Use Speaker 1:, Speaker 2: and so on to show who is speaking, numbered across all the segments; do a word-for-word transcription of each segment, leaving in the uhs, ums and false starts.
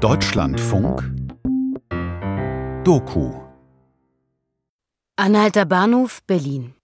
Speaker 1: Deutschlandfunk Doku
Speaker 2: Anhalter Bahnhof, Berlin.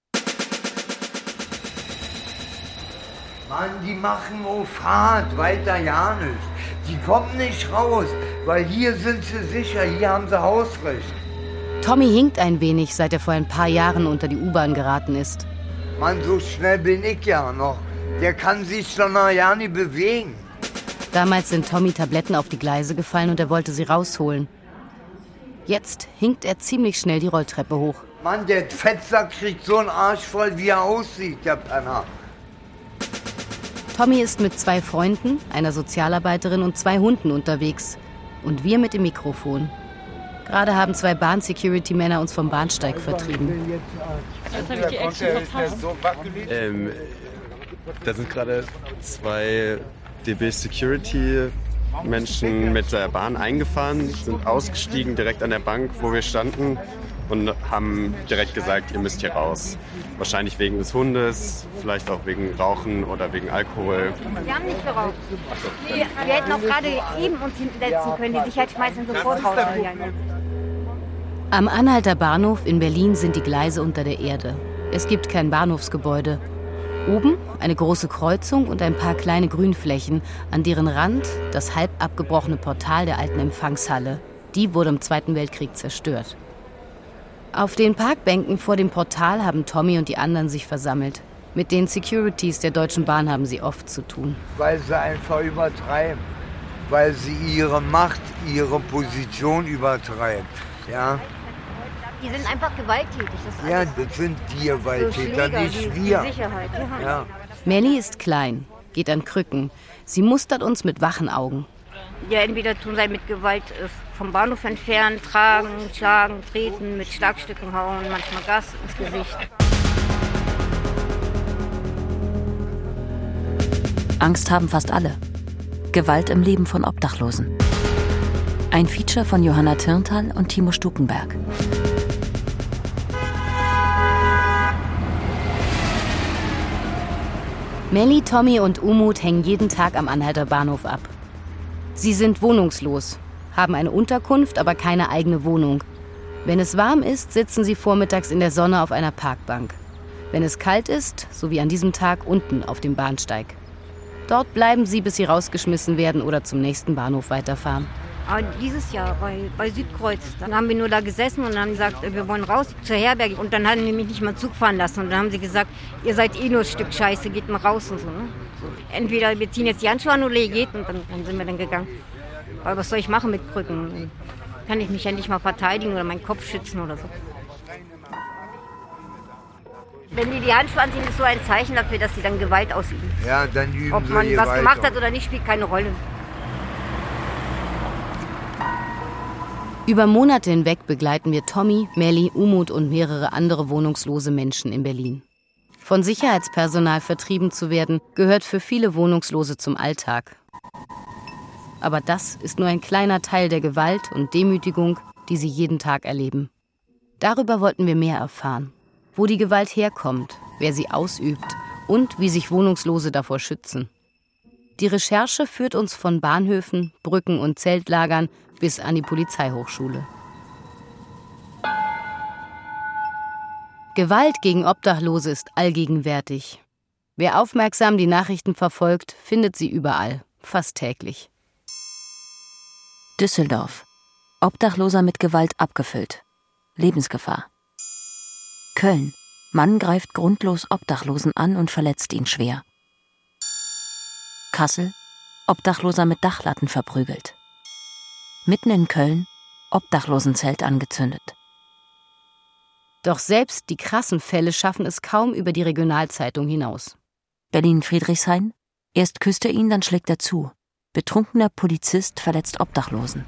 Speaker 3: Mann, die machen auf Fahrt, weiter ja nicht. Die kommen nicht raus, weil hier sind sie sicher, hier haben sie Hausrecht.
Speaker 2: Tommy hinkt ein wenig, seit er vor ein paar Jahren unter die U-Bahn geraten ist.
Speaker 3: Mann, so schnell bin ich ja noch. Der kann sich doch noch ja nicht bewegen.
Speaker 2: Damals sind Tommy Tabletten auf die Gleise gefallen und er wollte sie rausholen. Jetzt hinkt er ziemlich schnell die Rolltreppe hoch.
Speaker 3: Mann, der Fettsack kriegt so einen Arsch voll, wie er aussieht, der Penner.
Speaker 2: Tommy ist mit zwei Freunden, einer Sozialarbeiterin und zwei Hunden unterwegs. Und wir mit dem Mikrofon. Gerade haben zwei Bahn-Security-Männer uns vom Bahnsteig vertrieben.
Speaker 4: Jetzt habe ich die Action verpasst.
Speaker 5: Ähm, da sind gerade zwei D B-Security-Menschen mit der Bahn eingefahren, sind ausgestiegen direkt an der Bank, wo wir standen und haben direkt gesagt, ihr müsst hier raus. Wahrscheinlich wegen des Hundes, vielleicht auch wegen Rauchen oder wegen Alkohol.
Speaker 6: Wir haben nicht geraucht. Wir, wir hätten auch gerade eben uns hinsetzen können, die Sicherheitsschmeißen sofort rausgegangen.
Speaker 2: Am Anhalter Bahnhof in Berlin sind die Gleise unter der Erde. Es gibt kein Bahnhofsgebäude. Oben eine große Kreuzung und ein paar kleine Grünflächen, an deren Rand das halb abgebrochene Portal der alten Empfangshalle. Die wurde im Zweiten Weltkrieg zerstört. Auf den Parkbänken vor dem Portal haben Tommy und die anderen sich versammelt. Mit den Securities der Deutschen Bahn haben sie oft zu tun.
Speaker 3: Weil sie einfach übertreiben. Weil sie ihre Macht, ihre Position übertreiben. Ja?
Speaker 6: Die sind einfach gewalttätig. Das
Speaker 3: Ja, das sind die Gewalttäter,
Speaker 6: so
Speaker 3: nicht
Speaker 6: die,
Speaker 3: wir.
Speaker 6: Die Sicherheit. Ja.
Speaker 3: Ja.
Speaker 2: Melli ist klein, geht an Krücken. Sie mustert uns mit wachen Augen.
Speaker 6: Ja, entweder tun sie mit Gewalt äh, vom Bahnhof entfernen, tragen, schlagen, treten, mit Schlagstücken hauen, manchmal Gas ins Gesicht.
Speaker 7: Angst haben fast alle. Gewalt im Leben von Obdachlosen. Ein Feature von Johanna Tyrntal und Timo Stukenberg.
Speaker 2: Melli, Tommy und Umut hängen jeden Tag am Anhalter Bahnhof ab. Sie sind wohnungslos, haben eine Unterkunft, aber keine eigene Wohnung. Wenn es warm ist, sitzen sie vormittags in der Sonne auf einer Parkbank. Wenn es kalt ist, so wie an diesem Tag, unten auf dem Bahnsteig. Dort bleiben sie, bis sie rausgeschmissen werden oder zum nächsten Bahnhof weiterfahren.
Speaker 6: Aber dieses Jahr bei, bei Südkreuz, dann haben wir nur da gesessen und haben gesagt, wir wollen raus zur Herberge. Und dann haben die mich nicht mal Zug fahren lassen. Und dann haben sie gesagt, ihr seid eh nur ein Stück Scheiße, geht mal raus und so. Ne? So. Entweder wir ziehen jetzt die Handschuhe an oder ihr geht. Und dann, dann sind wir dann gegangen. Aber was soll ich machen mit Krücken? Kann ich mich ja nicht mal verteidigen oder meinen Kopf schützen oder so. Wenn die die Handschuhe anziehen, ist so ein Zeichen dafür, dass sie dann Gewalt ausüben.
Speaker 3: Ja, dann üben
Speaker 6: Ob
Speaker 3: sie
Speaker 6: man was
Speaker 3: Gewalt
Speaker 6: gemacht
Speaker 3: aus.
Speaker 6: hat oder nicht, spielt keine Rolle.
Speaker 2: Über Monate hinweg begleiten wir Tommy, Melli, Umut und mehrere andere wohnungslose Menschen in Berlin. Von Sicherheitspersonal vertrieben zu werden, gehört für viele Wohnungslose zum Alltag. Aber das ist nur ein kleiner Teil der Gewalt und Demütigung, die sie jeden Tag erleben. Darüber wollten wir mehr erfahren. Wo die Gewalt herkommt, wer sie ausübt und wie sich Wohnungslose davor schützen. Die Recherche führt uns von Bahnhöfen, Brücken und Zeltlagern bis an die Polizeihochschule. Gewalt gegen Obdachlose ist allgegenwärtig. Wer aufmerksam die Nachrichten verfolgt, findet sie überall, fast täglich.
Speaker 7: Düsseldorf. Obdachloser mit Gewalt abgefüllt. Lebensgefahr. Köln. Mann greift grundlos Obdachlosen an und verletzt ihn schwer. Kassel. Obdachloser mit Dachlatten verprügelt. Mitten in Köln. Obdachlosenzelt angezündet.
Speaker 2: Doch selbst die krassen Fälle schaffen es kaum über die Regionalzeitung hinaus.
Speaker 7: Berlin-Friedrichshain. Erst küsst er ihn, dann schlägt er zu. Betrunkener Polizist verletzt Obdachlosen.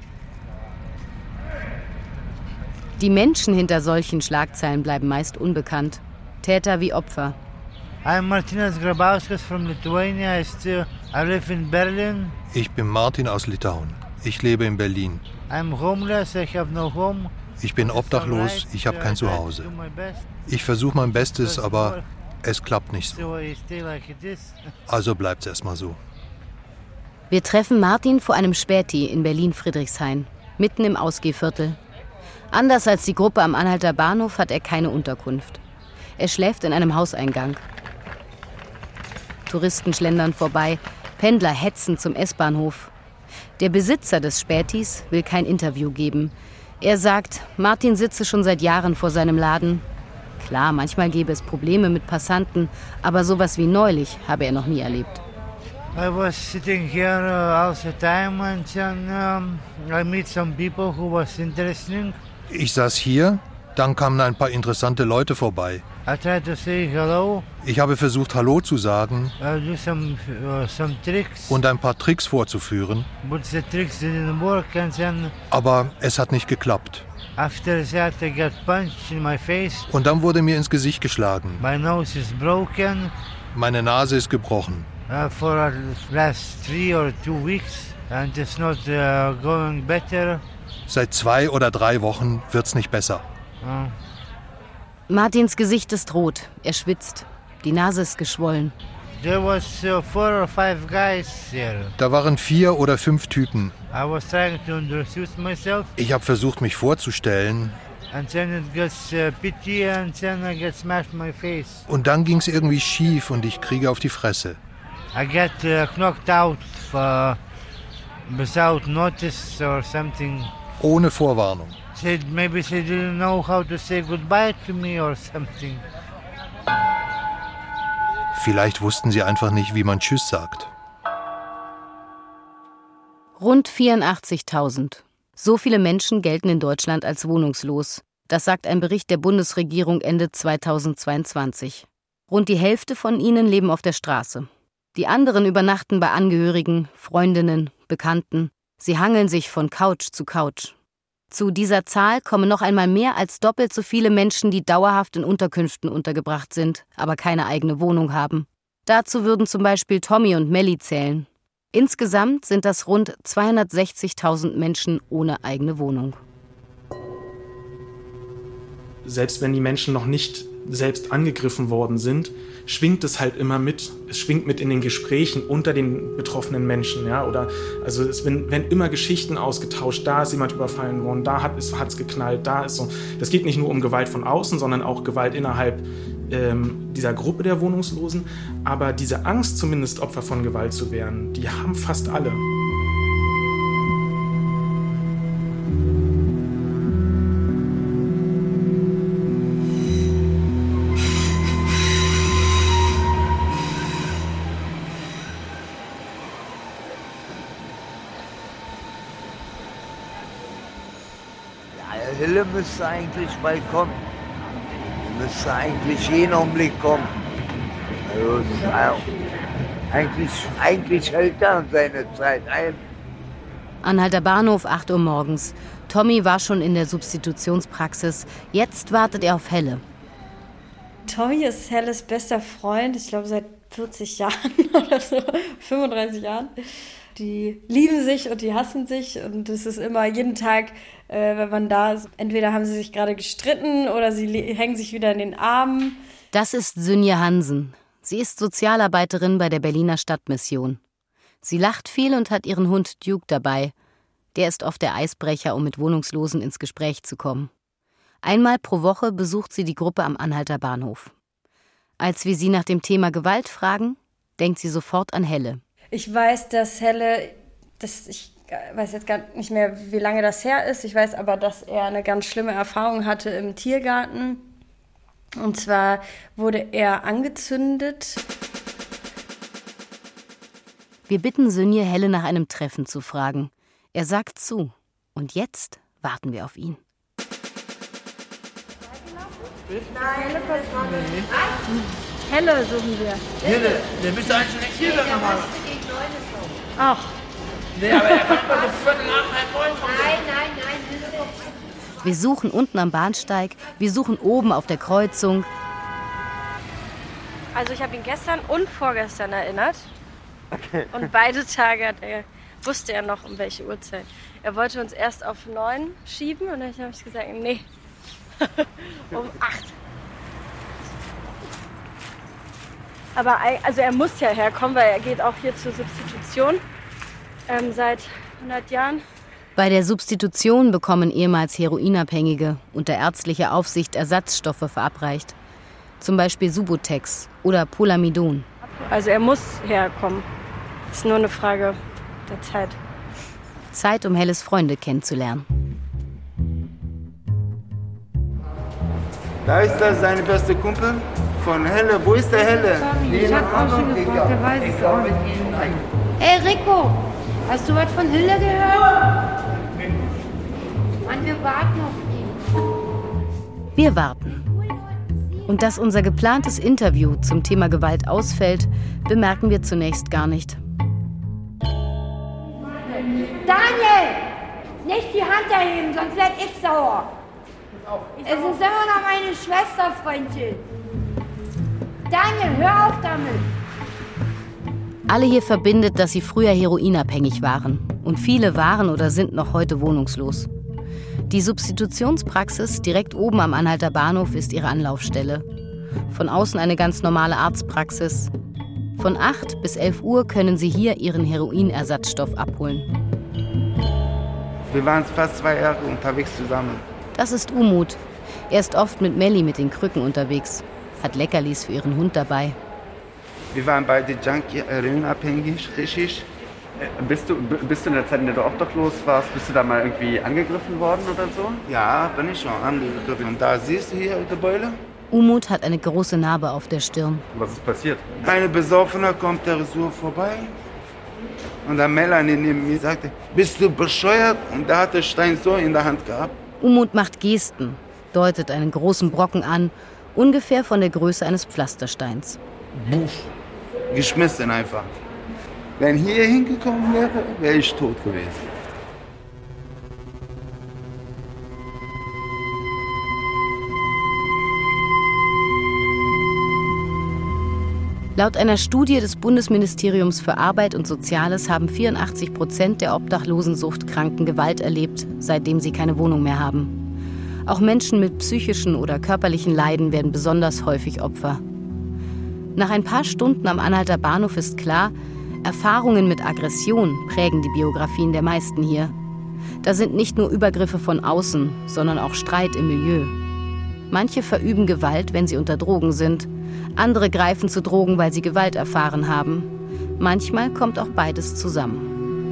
Speaker 2: Die Menschen hinter solchen Schlagzeilen bleiben meist unbekannt. Täter wie Opfer.
Speaker 8: I'm Martinas Grabauskas from Lithuania. I still I live in Berlin.
Speaker 9: Ich bin Martin aus Litauen. Ich lebe in Berlin.
Speaker 8: I'm homeless. I have no home.
Speaker 9: Ich bin obdachlos. Ich habe kein Zuhause. Ich versuche mein Bestes, aber es klappt nicht so. Also bleibt's erstmal so.
Speaker 2: Wir treffen Martin vor einem Späti in Berlin-Friedrichshain, mitten im Ausgehviertel. Anders als die Gruppe am Anhalter Bahnhof hat er keine Unterkunft. Er schläft in einem Hauseingang. Touristen schlendern vorbei, Pendler hetzen zum S-Bahnhof. Der Besitzer des Spätis will kein Interview geben. Er sagt, Martin sitze schon seit Jahren vor seinem Laden. Klar, manchmal gäbe es Probleme mit Passanten, aber sowas wie neulich habe er noch nie erlebt.
Speaker 8: I was sitting here uh, all the time and then um, I meet some people who was interesting.
Speaker 9: Ich saß hier, dann kamen ein paar interessante Leute vorbei.
Speaker 8: I tried to say hello.
Speaker 9: Ich habe versucht, Hallo zu sagen
Speaker 8: I do some, uh, some tricks.
Speaker 9: und ein paar Tricks vorzuführen.
Speaker 8: But the tricks didn't work and then
Speaker 9: Aber es hat nicht geklappt.
Speaker 8: after that I got punched in my face.
Speaker 9: Und dann wurde mir ins Gesicht geschlagen.
Speaker 8: My nose is broken.
Speaker 9: Meine Nase ist gebrochen.
Speaker 8: Uh, for the last three or two weeks and it's not uh, going better.
Speaker 9: Seit zwei oder drei Wochen wird's nicht besser.
Speaker 8: Uh.
Speaker 2: Martins Gesicht ist rot, er schwitzt. Die Nase ist geschwollen.
Speaker 8: There was uh, four or five guys there.
Speaker 9: Da waren vier oder fünf Typen.
Speaker 8: I was trying to introduce myself.
Speaker 9: Ich habe versucht, mich vorzustellen.
Speaker 8: And then it gets uh, pity and then I get smashed in my face.
Speaker 9: Und dann ging's irgendwie schief und ich kriege auf die Fresse.
Speaker 8: I get uh, knocked out uh, without notice or something.
Speaker 9: Ohne Vorwarnung.
Speaker 8: Said maybe they didn't know how to say goodbye to me or something.
Speaker 9: Vielleicht wussten sie einfach nicht, wie man Tschüss sagt.
Speaker 2: Rund vierundachtzigtausend. So viele Menschen gelten in Deutschland als wohnungslos. Das sagt ein Bericht der Bundesregierung Ende zweitausendzweiundzwanzig. Rund die Hälfte von ihnen leben auf der Straße. Die anderen übernachten bei Angehörigen, Freundinnen, Bekannten. Sie hangeln sich von Couch zu Couch. Zu dieser Zahl kommen noch einmal mehr als doppelt so viele Menschen, die dauerhaft in Unterkünften untergebracht sind, aber keine eigene Wohnung haben. Dazu würden zum Beispiel Tommy und Melli zählen. Insgesamt sind das rund zweihundertsechzigtausend Menschen ohne eigene Wohnung.
Speaker 1: Selbst wenn die Menschen noch nicht selbst angegriffen worden sind, schwingt es halt immer mit. Es schwingt mit in den Gesprächen unter den betroffenen Menschen. Ja? Oder, also es werden, werden immer Geschichten ausgetauscht. Da ist jemand überfallen worden, da hat es hat's geknallt, da ist so. Das geht nicht nur um Gewalt von außen, sondern auch Gewalt innerhalb ähm, dieser Gruppe der Wohnungslosen. Aber diese Angst, zumindest Opfer von Gewalt zu werden, die haben fast alle.
Speaker 3: Hille müsste eigentlich bald kommen. Müsste eigentlich jeden Augenblick kommen. Also, eigentlich, eigentlich hält er seine Zeit ein.
Speaker 2: Anhalter Bahnhof, acht Uhr morgens. Tommy war schon in der Substitutionspraxis. Jetzt wartet er auf Helle.
Speaker 4: Tommy ist Helles bester Freund, ich glaube seit vierzig Jahren oder so, fünfunddreißig Jahren. Die lieben sich und die hassen sich und es ist immer jeden Tag, äh, wenn man da ist, entweder haben sie sich gerade gestritten oder sie le- hängen sich wieder in den Armen.
Speaker 2: Das ist Sünje Hansen. Sie ist Sozialarbeiterin bei der Berliner Stadtmission. Sie lacht viel und hat ihren Hund Duke dabei. Der ist oft der Eisbrecher, um mit Wohnungslosen ins Gespräch zu kommen. Einmal pro Woche besucht sie die Gruppe am Anhalter Bahnhof. Als wir sie nach dem Thema Gewalt fragen, denkt sie sofort an Helle.
Speaker 4: Ich weiß, dass Helle, das, ich weiß jetzt gar nicht mehr, wie lange das her ist, ich weiß aber, dass er eine ganz schlimme Erfahrung hatte im Tiergarten. Und zwar wurde er angezündet.
Speaker 2: Wir bitten Sünje, Helle nach einem Treffen zu fragen. Er sagt zu. Und jetzt warten wir auf ihn.
Speaker 4: Nein, Helle suchen wir.
Speaker 3: Hille, der müsste eigentlich schon hier sein nochmal.
Speaker 4: Ach.
Speaker 3: Nee, aber er kommt mal bis Viertel nach halb neun.
Speaker 6: Nein, nein, nein.
Speaker 2: Wir suchen unten am Bahnsteig, wir suchen oben auf der Kreuzung.
Speaker 4: Also ich habe ihn gestern und vorgestern erinnert. Und beide Tage hat er, wusste er noch, um welche Uhrzeit. Er wollte uns erst auf neun schieben und dann habe ich gesagt, nee, um acht. Aber also er muss ja herkommen, weil er geht auch hier zur Substitution. Ähm, seit hundert Jahren.
Speaker 2: Bei der Substitution bekommen ehemals Heroinabhängige unter ärztlicher Aufsicht Ersatzstoffe verabreicht. Zum Beispiel Subutex oder Polamidon.
Speaker 4: Also er muss herkommen. Ist nur eine Frage der Zeit.
Speaker 2: Zeit, um Helles Freunde kennenzulernen.
Speaker 10: Da ist das seine beste Kumpel von Helle. Wo ist der Helle?
Speaker 11: Ich hab auch schon gefragt, der weiß es auch nicht. Hey Rico, hast du was von Hille gehört? Mann, wir warten auf ihn.
Speaker 2: Wir warten. Und dass unser geplantes Interview zum Thema Gewalt ausfällt, bemerken wir zunächst gar nicht.
Speaker 11: Daniel! Nicht die Hand erheben, sonst werd ich sauer. Es ist immer noch meine Schwester, Freundchen. Daniel, hör auf damit.
Speaker 2: Alle hier verbindet, dass sie früher heroinabhängig waren. Und viele waren oder sind noch heute wohnungslos. Die Substitutionspraxis direkt oben am Anhalter Bahnhof ist ihre Anlaufstelle. Von außen eine ganz normale Arztpraxis. Von acht bis elf Uhr können sie hier ihren Heroinersatzstoff abholen.
Speaker 10: Wir waren fast zwei Jahre unterwegs zusammen.
Speaker 2: Das ist Umut. Er ist oft mit Melli mit den Krücken unterwegs. Hat Leckerlis für ihren Hund dabei.
Speaker 10: Wir waren beide Junkie, heroinabhängig, richtig.
Speaker 5: Bist du, bist du in der Zeit, in der du obdachlos warst, bist du da mal irgendwie angegriffen worden oder so?
Speaker 10: Ja, bin ich schon angegriffen. Und da siehst du hier die Beule?
Speaker 2: Umut hat eine große Narbe auf der Stirn.
Speaker 5: Was ist passiert?
Speaker 10: Eine Besoffene kommt der so vorbei. Und der Melanie neben mir sagte, bist du bescheuert? Und da hat der Stein so in der Hand gehabt.
Speaker 2: Umut macht Gesten, deutet einen großen Brocken an, ungefähr von der Größe eines Pflastersteins.
Speaker 10: Buff. Geschmissen einfach. Wenn hier hingekommen wäre, wäre ich tot gewesen.
Speaker 2: Laut einer Studie des Bundesministeriums für Arbeit und Soziales haben vierundachtzig Prozent der Obdachlosensuchtkranken Gewalt erlebt, seitdem sie keine Wohnung mehr haben. Auch Menschen mit psychischen oder körperlichen Leiden werden besonders häufig Opfer. Nach ein paar Stunden am Anhalter Bahnhof ist klar, Erfahrungen mit Aggression prägen die Biografien der meisten hier. Da sind nicht nur Übergriffe von außen, sondern auch Streit im Milieu. Manche verüben Gewalt, wenn sie unter Drogen sind. Andere greifen zu Drogen, weil sie Gewalt erfahren haben. Manchmal kommt auch beides zusammen.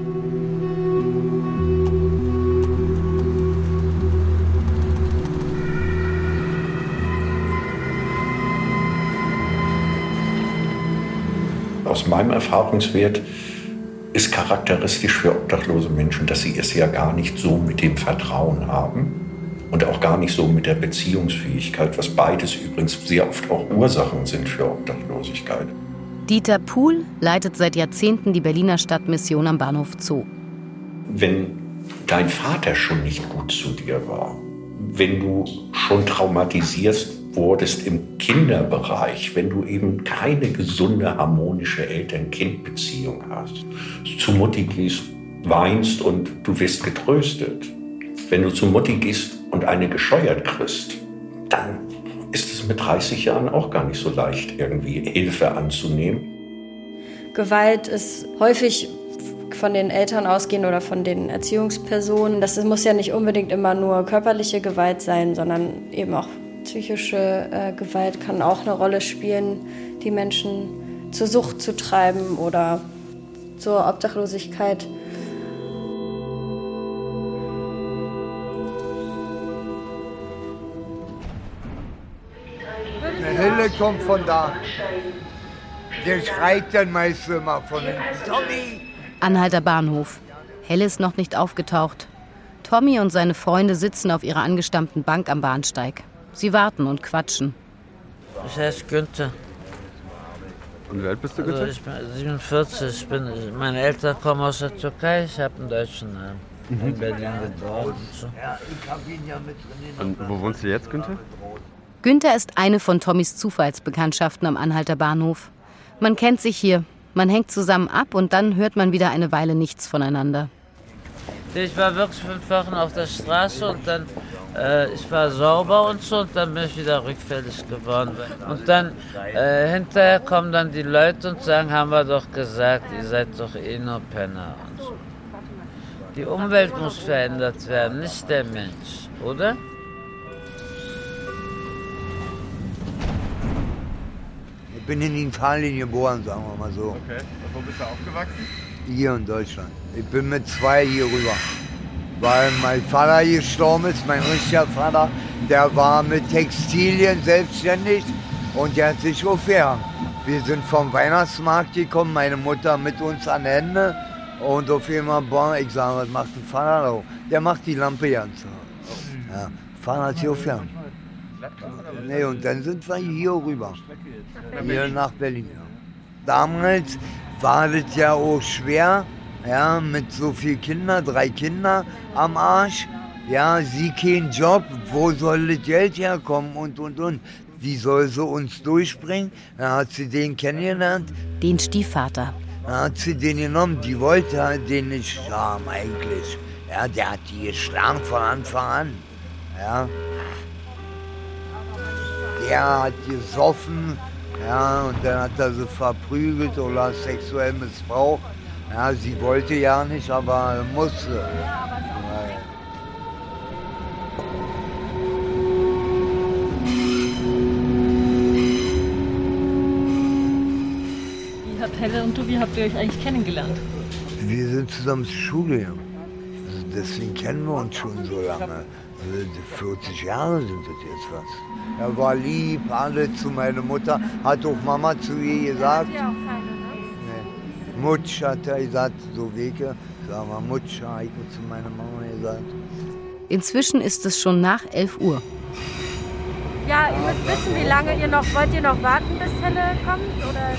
Speaker 12: Aus meinem Erfahrungswert ist charakteristisch für obdachlose Menschen, dass sie es ja gar nicht so mit dem Vertrauen haben und auch gar nicht so mit der Beziehungsfähigkeit, was beides übrigens sehr oft auch Ursachen sind für Obdachlosigkeit.
Speaker 2: Dieter Puhl leitet seit Jahrzehnten die Berliner Stadtmission am Bahnhof Zoo.
Speaker 12: Wenn dein Vater schon nicht gut zu dir war, wenn du schon traumatisierst wurdest im Kinderbereich, wenn du eben keine gesunde, harmonische Eltern-Kind-Beziehung hast, zu Mutti gehst, weinst und du wirst getröstet. Wenn du zu Mutti gehst und eine gescheuert kriegst, dann ist es mit dreißig Jahren auch gar nicht so leicht, irgendwie Hilfe anzunehmen.
Speaker 4: Gewalt ist häufig von den Eltern ausgehen oder von den Erziehungspersonen. Das muss ja nicht unbedingt immer nur körperliche Gewalt sein, sondern eben auch psychische äh, Gewalt kann auch eine Rolle spielen, die Menschen zur Sucht zu treiben oder zur Obdachlosigkeit.
Speaker 3: Der Helle kommt von da. Der schreit dann meist immer von hinten. Tommy!
Speaker 2: Anhalter Bahnhof. Helle ist noch nicht aufgetaucht. Tommy und seine Freunde sitzen auf ihrer angestammten Bank am Bahnsteig. Sie warten und quatschen.
Speaker 13: Ich heiße Günther.
Speaker 5: Und wie alt bist du, Günther?
Speaker 13: Also ich bin siebenundvierzig. Ich bin, meine Eltern kommen aus der Türkei. Ich habe einen deutschen Namen. Mhm. In Berlin geboren und so.
Speaker 5: Und wo wohnst du jetzt, Günther?
Speaker 2: Günther ist eine von Tommys Zufallsbekanntschaften am Anhalter Bahnhof. Man kennt sich hier, man hängt zusammen ab und dann hört man wieder eine Weile nichts voneinander.
Speaker 13: Ich war wirklich fünf Wochen auf der Straße und dann, äh, ich war sauber und so und dann bin ich wieder rückfällig geworden. Und dann, äh, hinterher kommen dann die Leute und sagen, haben wir doch gesagt, ihr seid doch eh nur Penner und so. Die Umwelt muss verändert werden, nicht der Mensch, oder?
Speaker 3: Ich bin in Italien geboren, sagen wir mal so.
Speaker 14: Okay, und wo bist du aufgewachsen?
Speaker 3: Hier in Deutschland. Ich bin mit zwei hier rüber. Weil mein Vater gestorben ist, mein richtiger Vater, der war mit Textilien selbstständig und der hat sich aufgehangen. Wir sind vom Weihnachtsmarkt gekommen, meine Mutter mit uns an den Händen und auf einmal, boah, ich sage, was macht ein Vater da? Der macht die Lampe ganz. Ja, Vater hat sich aufgehangen. Nee, und dann sind wir hier rüber, hier nach Berlin. Ja. Damals war das ja auch schwer, ja, mit so vielen Kindern, drei Kinder am Arsch. Ja, sie kein Job, wo soll das Geld herkommen und, und, und. Wie soll sie uns durchbringen? Dann hat sie den kennengelernt.
Speaker 2: Den Stiefvater.
Speaker 3: Dann hat sie den genommen, die wollte halt den nicht haben eigentlich. Ja, der hat die geschlagen von Anfang an. Ja. Der hat gesoffen, ja, und dann hat er sie verprügelt oder sexuell missbraucht. Ja, sie wollte ja nicht, aber musste. Ja.
Speaker 15: Wie habt Helle und du, wie habt ihr euch eigentlich kennengelernt?
Speaker 3: Wir sind zusammen zur Schule gegangen. Also deswegen kennen wir uns schon so lange. Also vierzig Jahre sind das jetzt was. Er war lieb, alle zu meiner Mutter. Hat auch Mama zu ihr gesagt. Ja, auch keine, ne? Nee. Mutsch hat er gesagt, so Wege. Sag mal, Mutsch, habe ich zu meiner Mama gesagt.
Speaker 2: Inzwischen ist es schon nach elf Uhr.
Speaker 4: Ja, ihr müsst wissen, wie lange ihr noch, wollt ihr noch warten, bis Helle kommt, oder?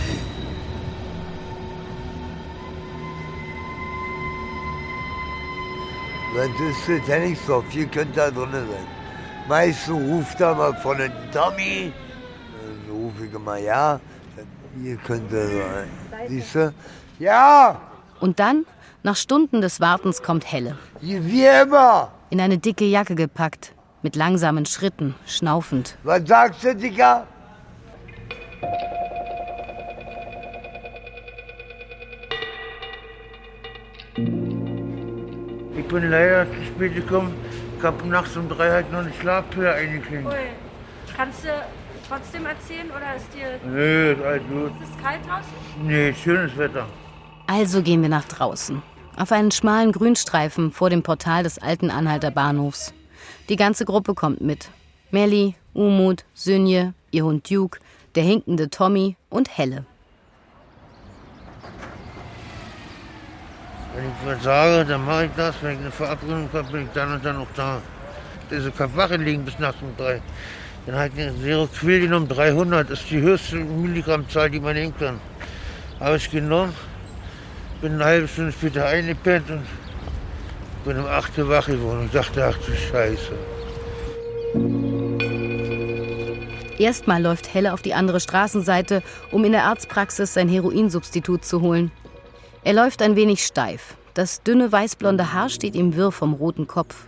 Speaker 3: Das ist das Henningsdorf, hier könnt ihr drin sein. Meistens ruft er mal von den Tommy, dann rufe ich immer ja, hier könnt ihr sein. Siehst du? Ja!
Speaker 2: Und dann, nach Stunden des Wartens, kommt Helle.
Speaker 3: Wie immer!
Speaker 2: In eine dicke Jacke gepackt, mit langsamen Schritten, schnaufend.
Speaker 3: Was sagst du, Dicker?
Speaker 8: Ich bin leider zu spät gekommen. Ich habe nachts um drei halt noch eine Schlafpille eingeklinkt.
Speaker 4: Ui. Kannst du trotzdem erzählen oder ist dir...
Speaker 8: Nee, ist alles gut.
Speaker 4: Ist es kalt draußen?
Speaker 8: Nee, schönes Wetter.
Speaker 2: Also gehen wir nach draußen. Auf einen schmalen Grünstreifen vor dem Portal des alten Anhalter Bahnhofs. Die ganze Gruppe kommt mit. Melli, Umut, Sünje, ihr Hund Duke, der hinkende Tommy und Helle.
Speaker 8: Wenn ich was sage, dann mache ich das. Wenn ich eine Verabredung habe, bin ich dann und dann noch da. Also kann Wache liegen bis nachts um drei. Dann habe ich eine Seroquel um dreihundert. Das ist die höchste Milligrammzahl, die man nehmen kann. Habe ich genommen, bin eine halbe Stunde später eingepennt und bin um acht Uhr wach geworden. Ich dachte, ach du Scheiße.
Speaker 2: Erstmal läuft Helle auf die andere Straßenseite, um in der Arztpraxis sein Heroinsubstitut zu holen. Er läuft ein wenig steif. Das dünne weißblonde Haar steht ihm wirr vom roten Kopf.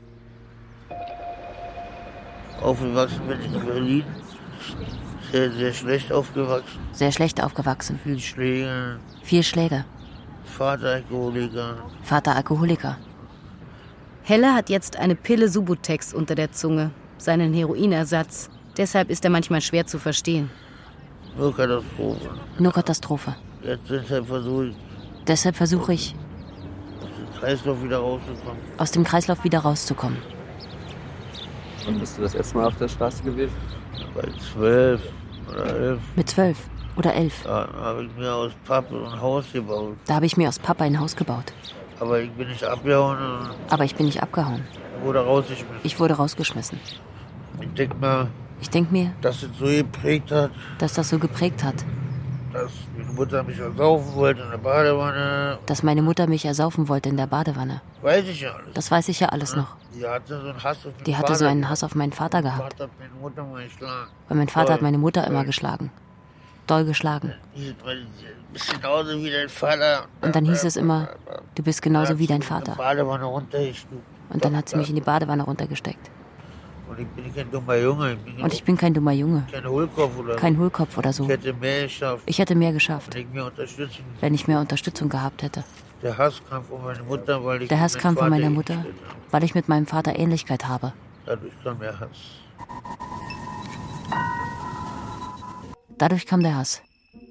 Speaker 8: Aufgewachsen bin ich in Berlin. Sehr, sehr schlecht aufgewachsen.
Speaker 7: Sehr schlecht aufgewachsen.
Speaker 8: Viel Schläge.
Speaker 7: Viel Schläge.
Speaker 8: Vater Alkoholiker.
Speaker 7: Vater Alkoholiker.
Speaker 2: Helle hat jetzt eine Pille Subutex unter der Zunge, seinen Heroinersatz. Deshalb ist er manchmal schwer zu verstehen.
Speaker 8: Nur Katastrophe.
Speaker 7: Nur Katastrophe.
Speaker 8: Jetzt deshalb versuche ich,
Speaker 7: Deshalb versuche ich,
Speaker 8: aus dem Kreislauf wieder rauszukommen.
Speaker 7: Aus dem Kreislauf wieder rauszukommen.
Speaker 5: Wann bist du das erste Mal auf der Straße gewesen?
Speaker 8: Bei zwölf oder elf.
Speaker 7: Mit zwölf oder elf.
Speaker 8: Da habe ich mir aus Pappe ein Haus gebaut.
Speaker 7: Da habe ich mir aus Pappe ein Haus gebaut.
Speaker 8: Aber ich bin nicht abgehauen.
Speaker 7: Aber ich bin nicht abgehauen.
Speaker 8: Wurde rausgeschmissen.
Speaker 7: Ich wurde rausgeschmissen.
Speaker 8: Ich denke mal,
Speaker 7: ich denk mir,
Speaker 8: dass es so geprägt hat.
Speaker 7: Dass das so geprägt hat.
Speaker 8: Dass meine Mutter mich ersaufen wollte in der Badewanne.
Speaker 7: Dass meine Mutter mich ersaufen wollte in der Badewanne.
Speaker 8: Weiß ich ja alles.
Speaker 7: Das weiß ich ja alles noch.
Speaker 8: Die hatte so einen Hass auf meinen
Speaker 7: Die hatte
Speaker 8: Vater.
Speaker 7: so einen Hass auf meinen Vater gehabt.
Speaker 8: Mein Vater hat meine Mutter mal geschlagen.
Speaker 7: Weil mein Vater
Speaker 8: Doll.
Speaker 7: hat meine Mutter immer geschlagen. Doll geschlagen.
Speaker 8: Du bist genauso wie dein Vater.
Speaker 7: Und dann hieß es immer, du bist genauso wie dein
Speaker 8: In
Speaker 7: Vater.
Speaker 8: die Badewanne runtergestuft.
Speaker 7: Und dann hat sie mich in die Badewanne runtergesteckt.
Speaker 8: Und ich bin kein dummer Junge. Ich bin
Speaker 7: Und ich bin kein dummer Junge.
Speaker 8: kein Hohlkopf oder
Speaker 7: Kein Hohlkopf oder so.
Speaker 8: Ich hätte mehr geschafft.
Speaker 7: Ich hätte mehr geschafft,
Speaker 8: Wenn ich mehr Unterstützung.
Speaker 7: wenn ich mehr Unterstützung gehabt hätte.
Speaker 8: Der Hass kam von meiner Mutter, weil ich
Speaker 7: Der Hass
Speaker 8: mit
Speaker 7: kam von
Speaker 8: meinem
Speaker 7: meiner
Speaker 8: Vater
Speaker 7: Mutter,
Speaker 8: gespielt habe.
Speaker 7: weil ich mit meinem Vater Ähnlichkeit habe.
Speaker 8: Dadurch kam der Hass.
Speaker 7: Dadurch kam der Hass.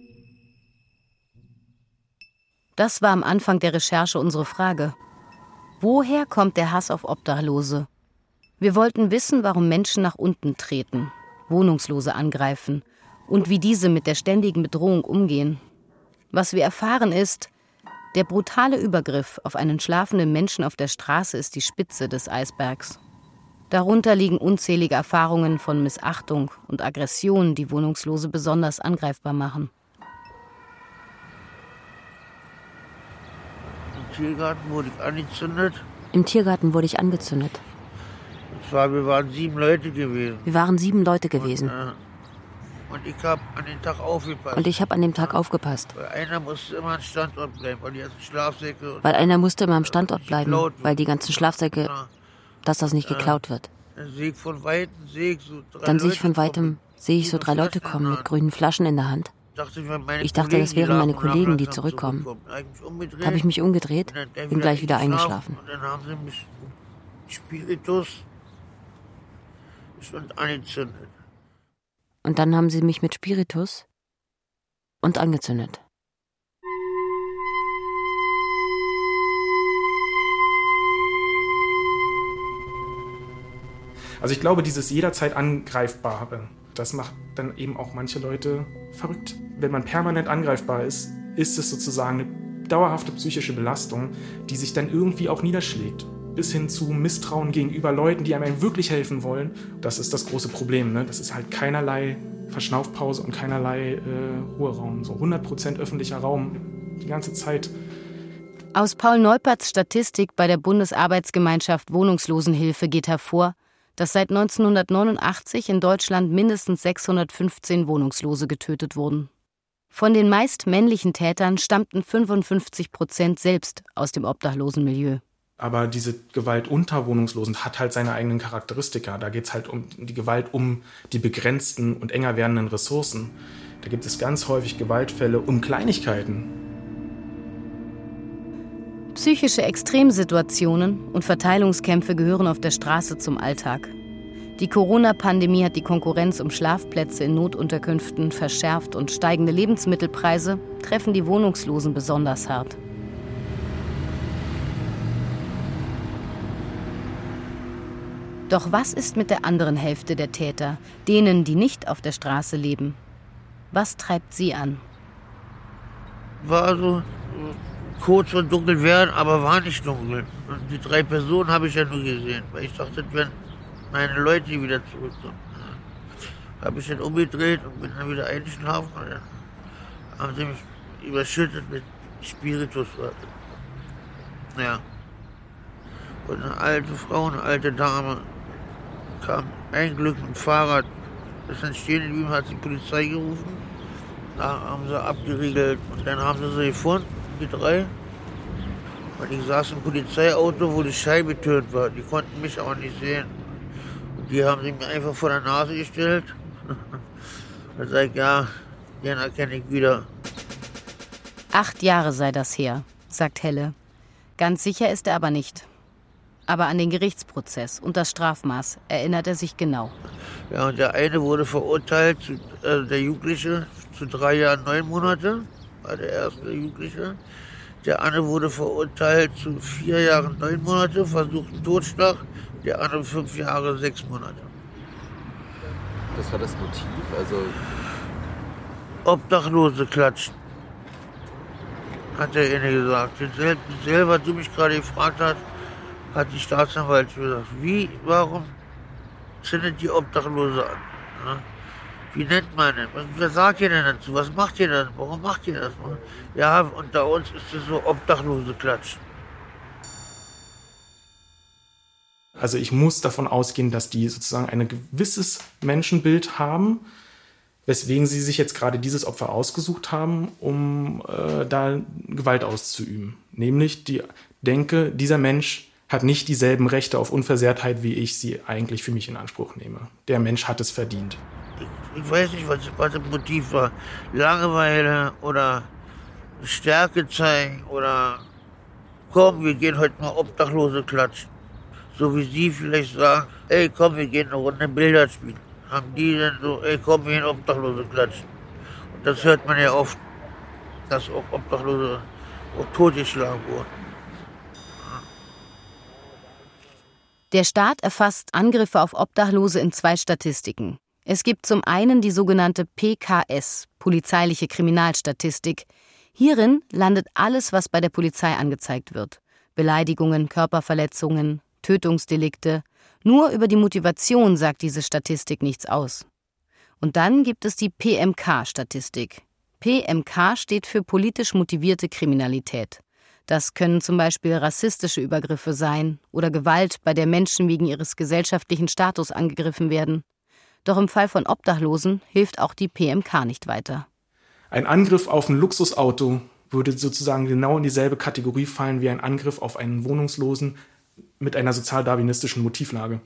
Speaker 2: Das war am Anfang der Recherche unsere Frage. Woher kommt der Hass auf Obdachlose? Wir wollten wissen, warum Menschen nach unten treten, Wohnungslose angreifen und wie diese mit der ständigen Bedrohung umgehen. Was wir erfahren ist, der brutale Übergriff auf einen schlafenden Menschen auf der Straße ist die Spitze des Eisbergs. Darunter liegen unzählige Erfahrungen von Missachtung und Aggression, die Wohnungslose besonders angreifbar machen.
Speaker 8: Im Tiergarten wurde ich angezündet.
Speaker 7: Im Tiergarten wurde ich angezündet.
Speaker 8: Und zwar, wir waren sieben Leute gewesen.
Speaker 7: Wir waren sieben Leute gewesen.
Speaker 8: Und, äh, und ich habe an den Tag aufgepasst.
Speaker 7: Und ich habe an dem Tag aufgepasst.
Speaker 8: Weil einer musste immer am Standort bleiben, weil die ganzen Schlafsäcke...
Speaker 7: Weil einer musste immer am Standort bleiben, weil die ganzen Schlafsäcke, dass das nicht geklaut wird.
Speaker 8: Dann sehe ich von Weitem, sehe ich so drei
Speaker 7: Dann sehe ich
Speaker 8: Leute
Speaker 7: von Weitem, sehe ich so drei Leute kommen mit grünen Flaschen in der Hand. Ich dachte, das wären meine Kollegen, die zurückkommen. Habe ich mich umgedreht, bin gleich wieder eingeschlafen.
Speaker 8: Und dann haben sie mich Spiritus und angezündet.
Speaker 7: Und dann haben sie mich mit Spiritus und angezündet.
Speaker 1: Also ich glaube, dieses jederzeit Angreifbare, das macht dann eben auch manche Leute verrückt. Wenn man permanent angreifbar ist, ist es sozusagen eine dauerhafte psychische Belastung, die sich dann irgendwie auch niederschlägt. Bis hin zu Misstrauen gegenüber Leuten, die einem wirklich helfen wollen. Das ist das große Problem, ne? Das ist halt keinerlei Verschnaufpause und keinerlei äh, Ruheraum. So hundert Prozent öffentlicher Raum die ganze Zeit.
Speaker 2: Aus Paul Neuperts Statistik bei der Bundesarbeitsgemeinschaft Wohnungslosenhilfe geht hervor, dass seit neunzehnhundertneunundachtzig in Deutschland mindestens sechshundertfünfzehn Wohnungslose getötet wurden. Von den meist männlichen Tätern stammten fünfundfünfzig Prozent selbst aus dem Obdachlosenmilieu.
Speaker 1: Aber diese Gewalt unter Wohnungslosen hat halt seine eigenen Charakteristika. Da geht es halt um die Gewalt um die begrenzten und enger werdenden Ressourcen. Da gibt es ganz häufig Gewaltfälle um Kleinigkeiten.
Speaker 2: Psychische Extremsituationen und Verteilungskämpfe gehören auf der Straße zum Alltag. Die Corona-Pandemie hat die Konkurrenz um Schlafplätze in Notunterkünften verschärft und steigende Lebensmittelpreise treffen die Wohnungslosen besonders hart. Doch was ist mit der anderen Hälfte der Täter, denen, die nicht auf der Straße leben? Was treibt sie an?
Speaker 8: War so kurz vor dunkel werden, aber war nicht dunkel. Und die drei Personen habe ich ja nur gesehen, weil ich dachte, wenn meine Leute wieder zurückkommen. Habe ich dann umgedreht und bin dann wieder eingeschlafen. Und dann haben sie mich überschüttet mit Spiritus. Ja. Und eine alte Frau, eine alte Dame, kam ein Glück mit dem Fahrrad, ist dann stehen geblieben, hat die Polizei gerufen. Da haben sie abgeriegelt und dann haben sie sie gefunden, die drei. Und ich saß im Polizeiauto, wo die Scheibe tönt war. Die konnten mich auch nicht sehen. Und die haben sie mir einfach vor der Nase gestellt. Da sag ich, ja, den erkenne ich wieder.
Speaker 2: Acht Jahre sei das her, sagt Helle. Ganz sicher ist er aber nicht. Aber an den Gerichtsprozess und das Strafmaß erinnert er sich genau.
Speaker 8: Ja, und der eine wurde verurteilt, zu, äh, der Jugendliche, zu drei Jahren, neun Monate, war der erste Jugendliche. Der andere wurde verurteilt zu vier Jahren, neun Monate, versuchten Totschlag. Der andere fünf Jahre, sechs Monate.
Speaker 14: Das war das Motiv, also...
Speaker 8: Obdachlose klatschen, hat der eine gesagt. Selber, was du mich gerade gefragt hast, hat die Staatsanwaltschaft gesagt, wie, warum zündet die Obdachlose an? Ja? Wie nennt man denn? Was, was sagt ihr denn dazu? Was macht ihr denn? Warum macht ihr das? Ja, unter uns ist es so Obdachlose klatschen.
Speaker 1: Also ich muss davon ausgehen, dass die sozusagen ein gewisses Menschenbild haben, weswegen sie sich jetzt gerade dieses Opfer ausgesucht haben, um äh, da Gewalt auszuüben. Nämlich die Denke, dieser Mensch hat nicht dieselben Rechte auf Unversehrtheit, wie ich sie eigentlich für mich in Anspruch nehme. Der Mensch hat es verdient.
Speaker 8: Ich, ich weiß nicht, was, was das Motiv war. Langeweile oder Stärke zeigen oder komm, wir gehen heute mal Obdachlose klatschen. So wie Sie vielleicht sagen, ey, komm, wir gehen eine Runde Billard spielen. Haben die dann so, ey, komm, wir gehen Obdachlose klatschen. Und das hört man ja oft, dass auch Obdachlose auch totgeschlagen wurden.
Speaker 2: Der Staat erfasst Angriffe auf Obdachlose in zwei Statistiken. Es gibt zum einen die sogenannte P K S, polizeiliche Kriminalstatistik. Hierin landet alles, was bei der Polizei angezeigt wird. Beleidigungen, Körperverletzungen, Tötungsdelikte. Nur über die Motivation sagt diese Statistik nichts aus. Und dann gibt es die P M K-Statistik. P M K steht für politisch motivierte Kriminalität. Das können zum Beispiel rassistische Übergriffe sein oder Gewalt, bei der Menschen wegen ihres gesellschaftlichen Status angegriffen werden. Doch im Fall von Obdachlosen hilft auch die P M K nicht weiter.
Speaker 1: Ein Angriff auf ein Luxusauto würde sozusagen genau in dieselbe Kategorie fallen wie ein Angriff auf einen Wohnungslosen mit einer sozialdarwinistischen Motivlage.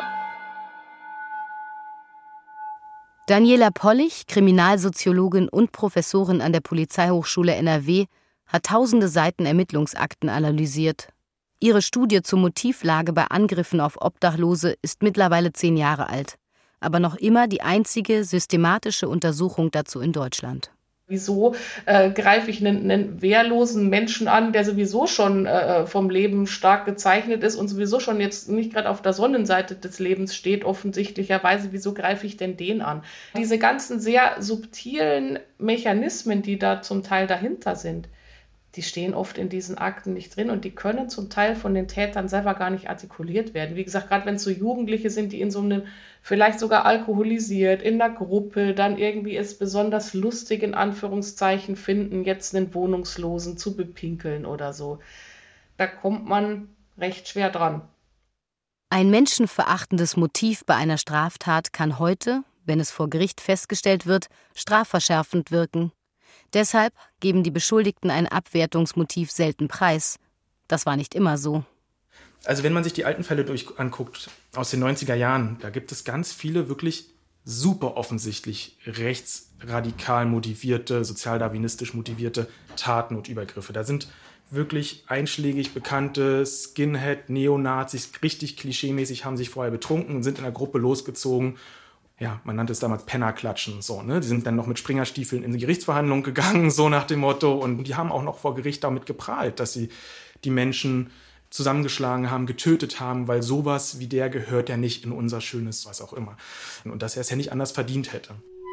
Speaker 2: Daniela Pollich, Kriminalsoziologin und Professorin an der Polizeihochschule N R W, hat tausende Seiten Ermittlungsakten analysiert. Ihre Studie zur Motivlage bei Angriffen auf Obdachlose ist mittlerweile zehn Jahre alt, aber noch immer die einzige systematische Untersuchung dazu in Deutschland.
Speaker 16: Wieso äh, greife ich einen, einen wehrlosen Menschen an, der sowieso schon äh, vom Leben stark gezeichnet ist und sowieso schon jetzt nicht gerade auf der Sonnenseite des Lebens steht, offensichtlicherweise, wieso greife ich denn den an? Diese ganzen sehr subtilen Mechanismen, die da zum Teil dahinter sind, die stehen oft in diesen Akten nicht drin und die können zum Teil von den Tätern selber gar nicht artikuliert werden. Wie gesagt, gerade wenn es so Jugendliche sind, die in so einem, vielleicht sogar alkoholisiert, in der Gruppe, dann irgendwie es besonders lustig in Anführungszeichen finden, jetzt einen Wohnungslosen zu bepinkeln oder so. Da kommt man recht schwer dran.
Speaker 2: Ein menschenverachtendes Motiv bei einer Straftat kann heute, wenn es vor Gericht festgestellt wird, strafverschärfend wirken. Deshalb geben die Beschuldigten ein Abwertungsmotiv selten preis. Das war nicht immer so.
Speaker 1: Also wenn man sich die alten Fälle durch anguckt, aus den neunziger Jahren, da gibt es ganz viele wirklich super offensichtlich rechtsradikal motivierte, sozialdarwinistisch motivierte Taten und Übergriffe. Da sind wirklich einschlägig bekannte Skinhead, Neonazis, richtig klischeemäßig, haben sich vorher betrunken und sind in der Gruppe losgezogen. Ja, man nannte es damals Pennerklatschen, so, ne? Die sind dann noch mit Springerstiefeln in die Gerichtsverhandlung gegangen, so nach dem Motto. Und die haben auch noch vor Gericht damit geprahlt, dass sie die Menschen zusammengeschlagen haben, getötet haben, weil sowas wie der gehört ja nicht in unser schönes, was auch immer. Und dass er es ja nicht anders verdient hätte.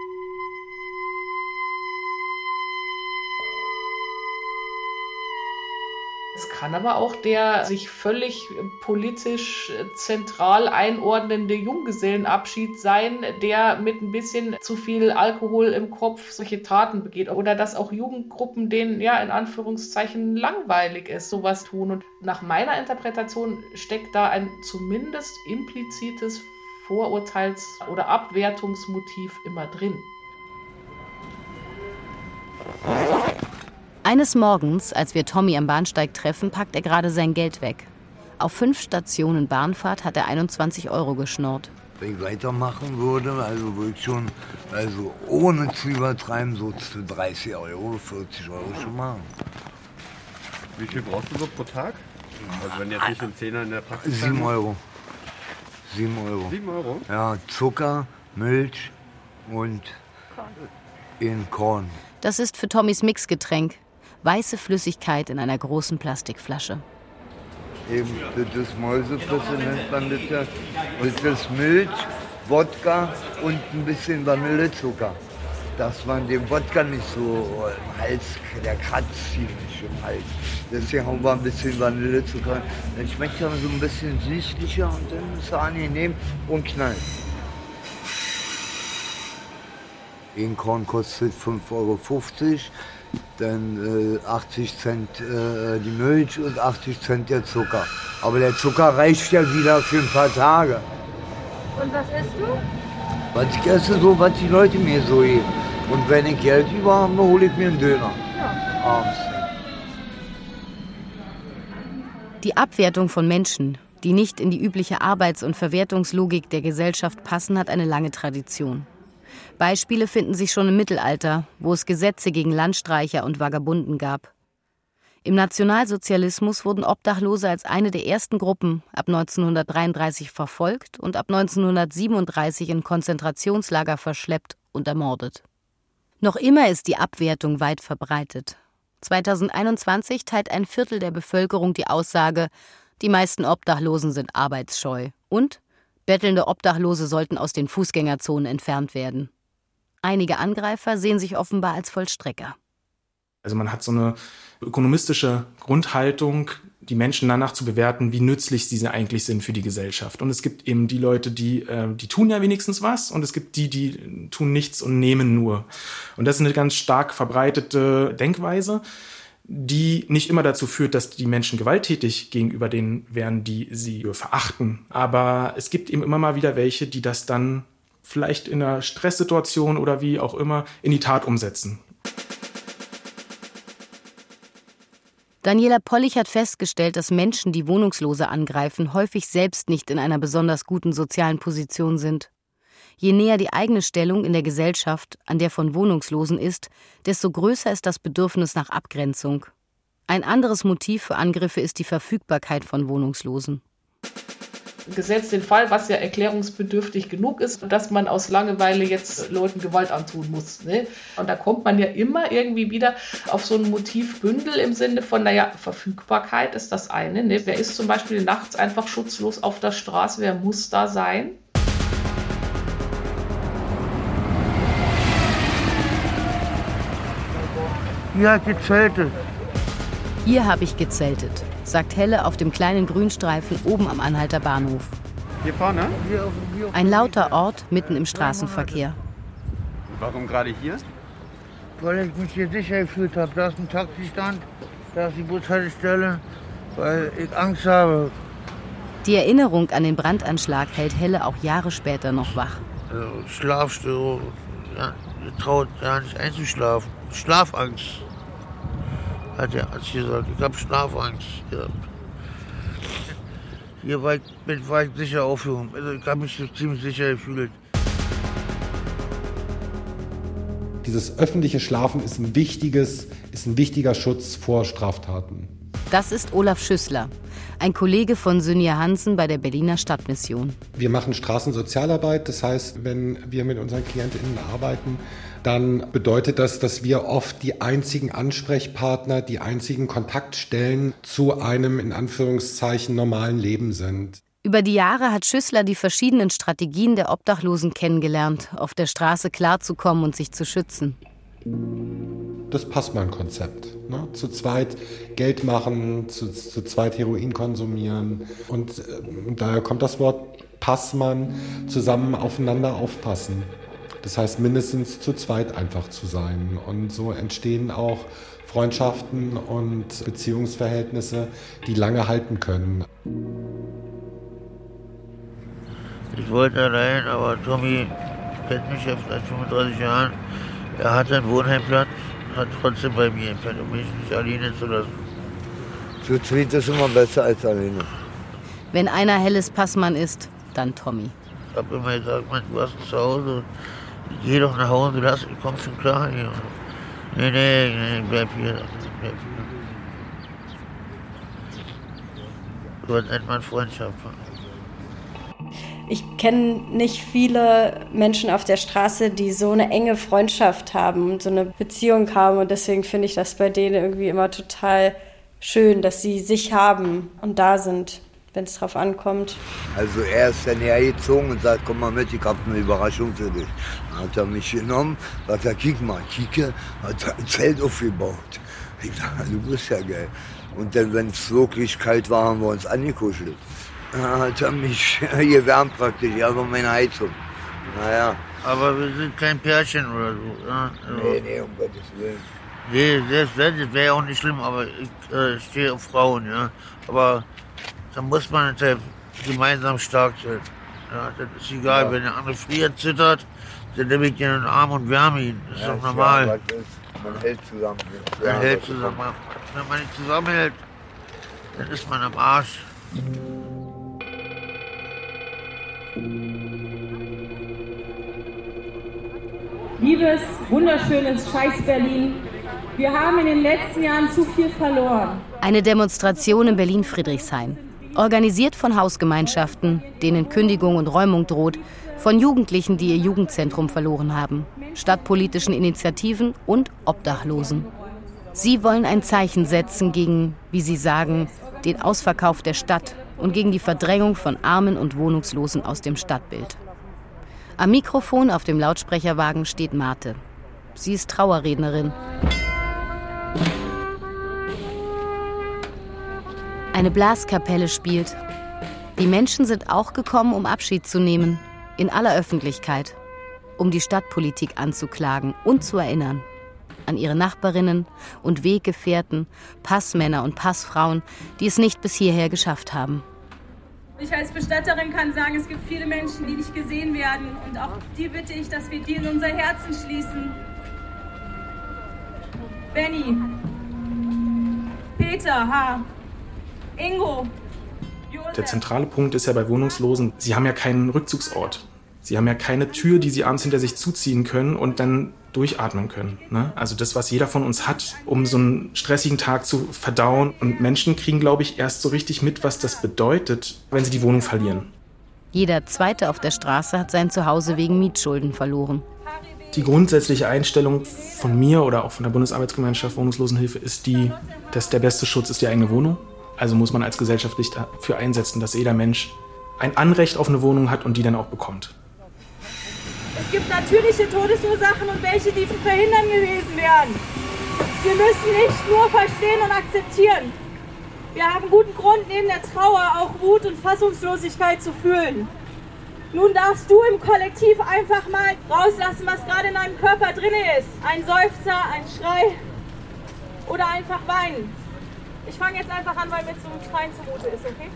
Speaker 16: Es kann aber auch der sich völlig politisch zentral einordnende Junggesellenabschied sein, der mit ein bisschen zu viel Alkohol im Kopf solche Taten begeht. Oder dass auch Jugendgruppen, denen ja in Anführungszeichen langweilig ist, sowas tun. Und nach meiner Interpretation steckt da ein zumindest implizites Vorurteils- oder Abwertungsmotiv immer drin.
Speaker 2: Eines Morgens, als wir Tommy am Bahnsteig treffen, packt er gerade sein Geld weg. Auf fünf Stationen Bahnfahrt hat er einundzwanzig Euro geschnurrt.
Speaker 3: Wenn ich weitermachen würde, also würde ich schon, also ohne zu übertreiben, so zu dreißig Euro, vierzig Euro schon machen.
Speaker 5: Wie viel brauchst du so pro Tag? Also wenn jetzt nicht ein Zehner in der Praxis
Speaker 3: Sieben Euro. Sieben Euro.
Speaker 5: Sieben Euro?
Speaker 3: Ja, Zucker, Milch und in Korn.
Speaker 2: Das ist für Tommys Mixgetränk. Weiße Flüssigkeit in einer großen Plastikflasche.
Speaker 3: Eben, das ist Mäusepisse, nennt man das ja. Das ist Milch, Wodka und ein bisschen Vanillezucker. Dass man den Wodka nicht so im Hals, der kratzt ziemlich im Hals. Deswegen haben wir ein bisschen Vanillezucker. Dann schmeckt er so ein bisschen süßlicher und dann ist er angenehm und knallt. Ein Korn kostet fünf Euro fünfzig, dann äh, achtzig Cent äh, die Milch und achtzig Cent der Zucker. Aber der Zucker reicht ja wieder für ein paar Tage.
Speaker 11: Und was isst du?
Speaker 3: Was ich esse, so was die Leute mir so geben. Und wenn ich Geld über habe, hole ich mir einen Döner. Ja. Abends.
Speaker 2: Die Abwertung von Menschen, die nicht in die übliche Arbeits- und Verwertungslogik der Gesellschaft passen, hat eine lange Tradition. Beispiele finden sich schon im Mittelalter, wo es Gesetze gegen Landstreicher und Vagabunden gab. Im Nationalsozialismus wurden Obdachlose als eine der ersten Gruppen ab neunzehnhundertdreiunddreißig verfolgt und ab neunzehnhundertsiebenunddreißig in Konzentrationslager verschleppt und ermordet. Noch immer ist die Abwertung weit verbreitet. zweitausendeinundzwanzig teilt ein Viertel der Bevölkerung die Aussage, die meisten Obdachlosen sind arbeitsscheu und bettelnde Obdachlose sollten aus den Fußgängerzonen entfernt werden. Einige Angreifer sehen sich offenbar als Vollstrecker.
Speaker 1: Also man hat so eine ökonomistische Grundhaltung, die Menschen danach zu bewerten, wie nützlich sie eigentlich sind für die Gesellschaft. Und es gibt eben die Leute, die, äh, die tun ja wenigstens was, und es gibt die, die tun nichts und nehmen nur. Und das ist eine ganz stark verbreitete Denkweise, die nicht immer dazu führt, dass die Menschen gewalttätig gegenüber denen wären, die sie verachten. Aber es gibt eben immer mal wieder welche, die das dann vielleicht in einer Stresssituation oder wie auch immer in die Tat umsetzen.
Speaker 2: Daniela Pollich hat festgestellt, dass Menschen, die Wohnungslose angreifen, häufig selbst nicht in einer besonders guten sozialen Position sind. Je näher die eigene Stellung in der Gesellschaft an der von Wohnungslosen ist, desto größer ist das Bedürfnis nach Abgrenzung. Ein anderes Motiv für Angriffe ist die Verfügbarkeit von Wohnungslosen.
Speaker 16: Gesetzt den Fall, was ja erklärungsbedürftig genug ist, dass man aus Langeweile jetzt Leuten Gewalt antun muss. Ne? Und da kommt man ja immer irgendwie wieder auf so ein Motivbündel im Sinne von, naja, Verfügbarkeit ist das eine. Ne? Wer ist zum Beispiel nachts einfach schutzlos auf der Straße? Wer muss da sein?
Speaker 8: Hier hat gezeltet.
Speaker 2: Hier habe ich gezeltet, sagt Helle auf dem kleinen Grünstreifen oben am Anhalter Bahnhof.
Speaker 5: Hier vorne?
Speaker 2: Ein lauter Ort mitten im Straßenverkehr.
Speaker 5: Warum gerade hier?
Speaker 8: Weil ich mich hier sicher gefühlt habe. Da ist ein Taxistand, da ist die Bushaltestelle, weil ich Angst habe.
Speaker 2: Die Erinnerung an den Brandanschlag hält Helle auch Jahre später noch wach.
Speaker 8: Also Schlafstörung, ja, traut ja nicht einzuschlafen. Schlafangst. Hat er als gesagt, ich habe Schlafangst. Ja. Hier war ich, war ich sicher aufgehoben. Also ich habe mich ziemlich sicher gefühlt.
Speaker 17: Dieses öffentliche Schlafen ist ein, wichtiges, ist ein wichtiger Schutz vor Straftaten.
Speaker 2: Das ist Olaf Schüssler, ein Kollege von Synja Hansen bei der Berliner Stadtmission.
Speaker 17: Wir machen Straßensozialarbeit, das heißt, wenn wir mit unseren KlientInnen arbeiten, dann bedeutet das, dass wir oft die einzigen Ansprechpartner, die einzigen Kontaktstellen zu einem in Anführungszeichen normalen Leben sind.
Speaker 2: Über die Jahre hat Schüssler die verschiedenen Strategien der Obdachlosen kennengelernt, auf der Straße klarzukommen und sich zu schützen.
Speaker 17: Das Passmann-Konzept. Ne? Zu zweit Geld machen, zu, zu zweit Heroin konsumieren. Und äh, daher kommt das Wort Passmann, zusammen aufeinander aufpassen. Das heißt, mindestens zu zweit einfach zu sein. Und so entstehen auch Freundschaften und Beziehungsverhältnisse, die lange halten können.
Speaker 8: Ich wollte allein, aber Tommy kennt mich jetzt seit fünfunddreißig Jahren. Er hat einen Wohnheimplatz, hat trotzdem bei mir gepennt, um mich nicht alleine zu lassen.
Speaker 3: Zu zweit ist immer besser als alleine.
Speaker 2: Wenn einer Helles Passmann ist, dann Tommy.
Speaker 8: Ich habe immer gesagt, Mann, du hast ein Zuhause, geh doch nach Hause, lass, du kommst schon klar hier. Nee, nee, nee, bleib hier, bleib hier. So nennt man Freundschaft.
Speaker 4: Ich kenne nicht viele Menschen auf der Straße, die so eine enge Freundschaft haben und so eine Beziehung haben. Und deswegen finde ich das bei denen irgendwie immer total schön, dass sie sich haben und da sind, wenn es drauf ankommt.
Speaker 3: Also er ist dann hergezogen und sagt, komm mal mit, ich habe eine Überraschung für dich. Dann hat er mich genommen, sagt er, kick mal, kicke, hat er ein Zelt aufgebaut. Ich sage, du bist ja geil. Und dann, wenn es wirklich kalt war, haben wir uns angekuschelt. Dann hat er mich gewärmt praktisch, ja, war meine Heizung. Naja.
Speaker 8: Aber wir sind kein Pärchen oder so. Ja? Also,
Speaker 3: nee, nee, um Gottes Willen.
Speaker 8: Nee, selbst wenn, das wäre ja auch nicht schlimm, aber ich äh, stehe auf Frauen, ja. Aber da muss man halt gemeinsam stark sein. Ja, das ist egal, ja. Wenn der andere friert, zittert, dann nehme ich ihn in den Arm und wärme ihn. Das ist ja, doch normal.
Speaker 3: Ja, man hält zusammen.
Speaker 8: Man ja, hält zusammen. Wenn man nicht zusammenhält, dann ist man am Arsch.
Speaker 18: Liebes, wunderschönes Scheiß Berlin, Wir haben in den letzten Jahren zu viel verloren.
Speaker 2: Eine Demonstration in Berlin-Friedrichshain. Organisiert von Hausgemeinschaften, denen Kündigung und Räumung droht, von Jugendlichen, die ihr Jugendzentrum verloren haben, stadtpolitischen Initiativen und Obdachlosen. Sie wollen ein Zeichen setzen gegen, wie sie sagen, den Ausverkauf der Stadt und gegen die Verdrängung von Armen und Wohnungslosen aus dem Stadtbild. Am Mikrofon auf dem Lautsprecherwagen steht Marte. Sie ist Trauerrednerin. Eine Blaskapelle spielt. Die Menschen sind auch gekommen, um Abschied zu nehmen, in aller Öffentlichkeit, um die Stadtpolitik anzuklagen und zu erinnern. An ihre Nachbarinnen und Weggefährten, Passmänner und Passfrauen, die es nicht bis hierher geschafft haben.
Speaker 18: Ich als Bestatterin kann sagen, es gibt viele Menschen, die nicht gesehen werden. Und auch die bitte ich, dass wir die in unser Herzen schließen. Benny, Peter, H., Ingo, Josef.
Speaker 1: Der zentrale Punkt ist ja bei Wohnungslosen, sie haben ja keinen Rückzugsort. Sie haben ja keine Tür, die sie abends hinter sich zuziehen können und dann durchatmen können. Ne? Also das, was jeder von uns hat, um so einen stressigen Tag zu verdauen. Und Menschen kriegen, glaube ich, erst so richtig mit, was das bedeutet, wenn sie die Wohnung verlieren.
Speaker 2: Jeder Zweite auf der Straße hat sein Zuhause wegen Mietschulden verloren.
Speaker 1: Die grundsätzliche Einstellung von mir oder auch von der Bundesarbeitsgemeinschaft Wohnungslosenhilfe ist die, dass der beste Schutz ist die eigene Wohnung. Also muss man als Gesellschaft sich dafür einsetzen, dass jeder Mensch ein Anrecht auf eine Wohnung hat und die dann auch bekommt.
Speaker 18: Es gibt natürliche Todesursachen und welche, die zu verhindern gewesen wären. Wir müssen nicht nur verstehen und akzeptieren. Wir haben guten Grund, neben der Trauer auch Wut und Fassungslosigkeit zu fühlen. Nun darfst du im Kollektiv einfach mal rauslassen, was gerade in deinem Körper drin ist. Ein Seufzer, ein Schrei oder einfach weinen. Ich fange jetzt einfach an, weil mir zum Schreien zumute ist, okay?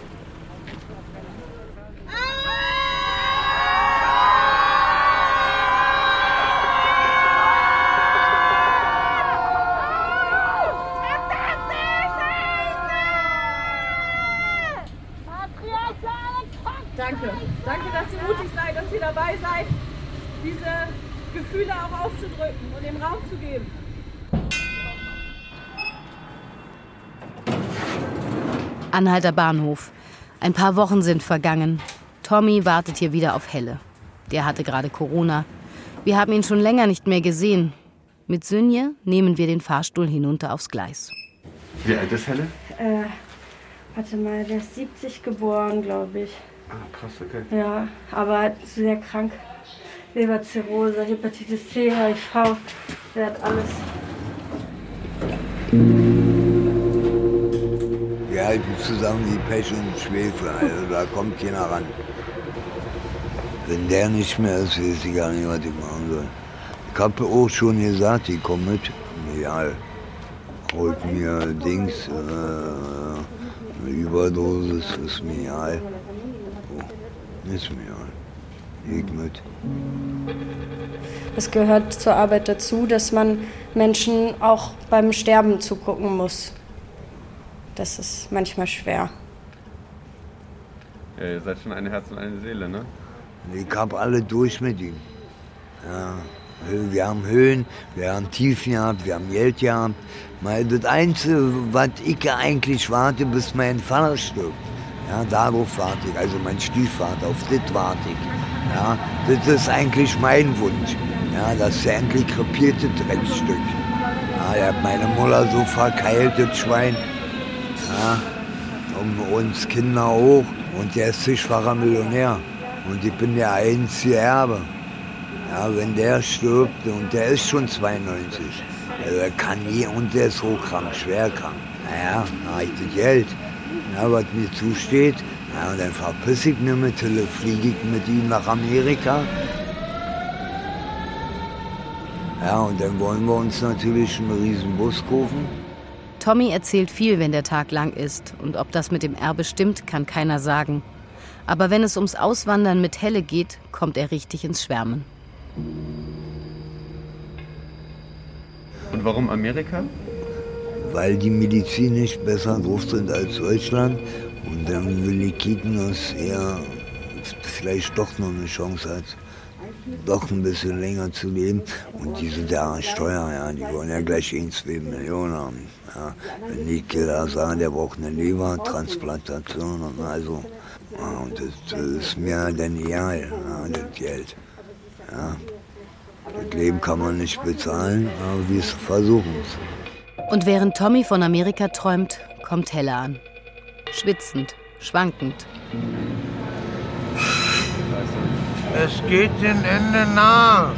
Speaker 18: Danke. Danke, dass ihr mutig seid, dass ihr dabei seid, diese Gefühle auch auszudrücken und dem Raum zu geben.
Speaker 2: Anhalter Bahnhof. Ein paar Wochen sind vergangen. Tommy wartet hier wieder auf Helle. Der hatte gerade Corona. Wir haben ihn schon länger nicht mehr gesehen. Mit Sünje nehmen wir den Fahrstuhl hinunter aufs Gleis.
Speaker 5: Wie alt ist Helle?
Speaker 4: Äh, warte mal, der ist siebzig geboren, glaube ich.
Speaker 5: Ah, krass, okay.
Speaker 4: Ja, aber sehr krank. Leberzirrhose, Hepatitis C, H I V, der hat alles.
Speaker 3: Wir halten zusammen wie Pech und Schwefel, also da kommt keiner ran. Wenn der nicht mehr ist, weiß ich gar nicht, was ich machen soll. Ich habe auch schon gesagt, ich komme mit. Ja, holt mir Dings, äh, eine Überdosis, ist mir egal. Oh, ist mir egal. Ich mit.
Speaker 4: Es gehört zur Arbeit dazu, dass man Menschen auch beim Sterben zugucken muss. Das ist manchmal schwer.
Speaker 5: Ja, ihr seid schon ein Herz und eine Seele, ne?
Speaker 3: Ich hab alle durch mit ihm. Ja, wir haben Höhen, wir haben Tiefen gehabt, wir haben Geld gehabt. Das Einzige, was ich eigentlich warte, bis mein Vater stirbt. Ja, darauf warte ich, also mein Stiefvater, auf das warte ich. Ja, das ist eigentlich mein Wunsch. Ja, dass er endlich krepiert, das Dreckstück. Ja, er hat meine Mutter so verkeilt, das Schwein. Ja, und uns Kinder auch. Und der ist zigfacher Millionär. Und ich bin der einzige Erbe. Ja, wenn der stirbt, und der ist schon zweiundneunzig. Also er kann nie, und der ist hochkrank, schwer krank. Naja, da habe ich das Geld, ja, was mir zusteht. Ja, und dann verpiss ich mich mit, fliege ich mit ihm nach Amerika. Ja, und dann wollen wir uns natürlich einen riesen Bus kaufen.
Speaker 2: Tommy erzählt viel, wenn der Tag lang ist. Und ob das mit dem Erbe stimmt, kann keiner sagen. Aber wenn es ums Auswandern mit Helle geht, kommt er richtig ins Schwärmen.
Speaker 5: Und warum Amerika?
Speaker 3: Weil die Medizin nicht besser drauf sind als Deutschland. Und dann will ich kicken, dass er vielleicht doch noch eine Chance hat. doch ein bisschen länger zu leben. Und die sind ja Steuer, ja, die wollen ja gleich ein, zwei Millionen haben. Ja. Wenn die Killer sagen, der braucht eine Lebertransplantation und also, ja, und das, das ist mir dann egal, ja, das Geld. Ja. Das Leben kann man nicht bezahlen, aber wir versuchen es.
Speaker 2: Und während Tommy von Amerika träumt, kommt Helle an. Schwitzend, schwankend.
Speaker 8: Es geht dem Ende nah.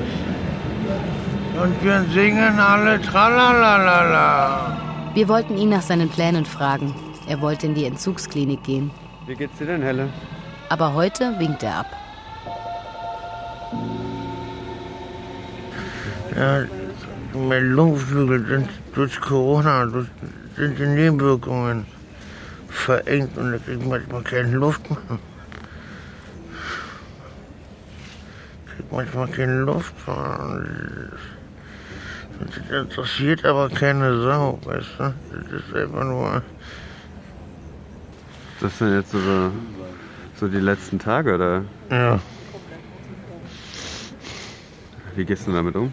Speaker 8: Und wir singen alle Tralalala.
Speaker 2: Wir wollten ihn nach seinen Plänen fragen. Er wollte in die Entzugsklinik gehen.
Speaker 5: Wie geht's dir denn, Helle?
Speaker 2: Aber heute winkt er ab.
Speaker 8: Ja, meine Lungenflügel sind durch Corona, durch, sind die Nebenwirkungen verengt und da kriege ich manchmal keine Luft mehr. Ich kriege manchmal keine Luft mehr. Das interessiert aber keine Sau, weißt du? Das ist einfach nur...
Speaker 5: Das sind jetzt so, so die letzten Tage, oder?
Speaker 8: Ja.
Speaker 5: Wie gehst du damit um?